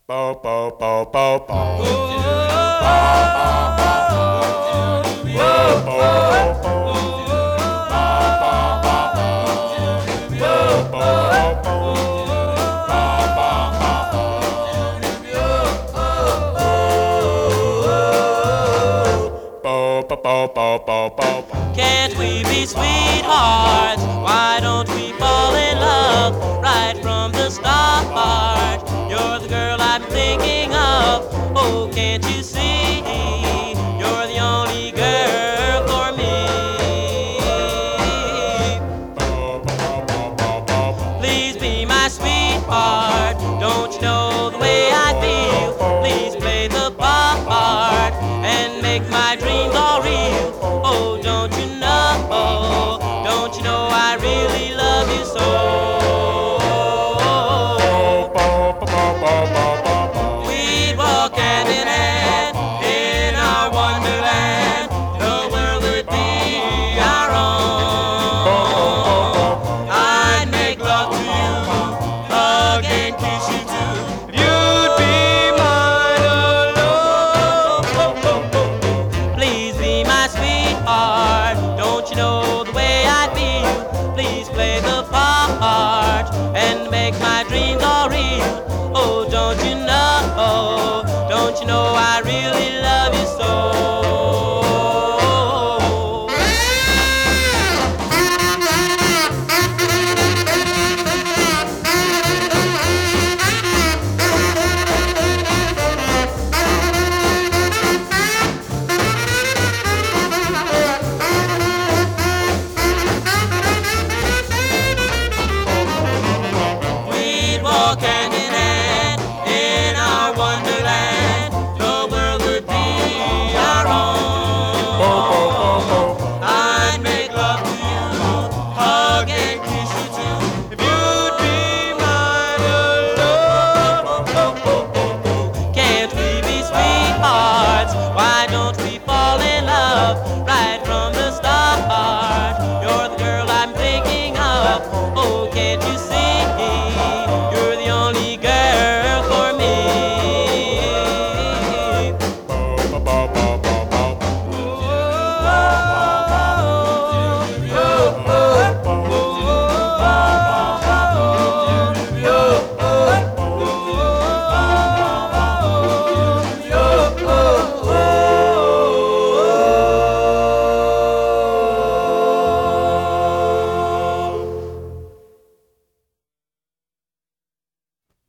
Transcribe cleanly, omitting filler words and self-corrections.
Can't we be sweethearts? Why don't we fall in love right from the start? You're the girl I'm thinking of. Oh, can't you see? You're the only girl for me. Please be my sweetheart. Don't you know the way I feel? Please play the part and make my dreams all real. Oh, don't you know? Don't you know I really love you so? We'd walk hand in hand in our wonderland. The world would be our own. I'd make love to you, hug and kiss you too. You'd be mine alone. Please be my sweetheart. Don't you know the way I feel? Please play the part and make my dreams all real. Oh, don't you know? Don't you know I really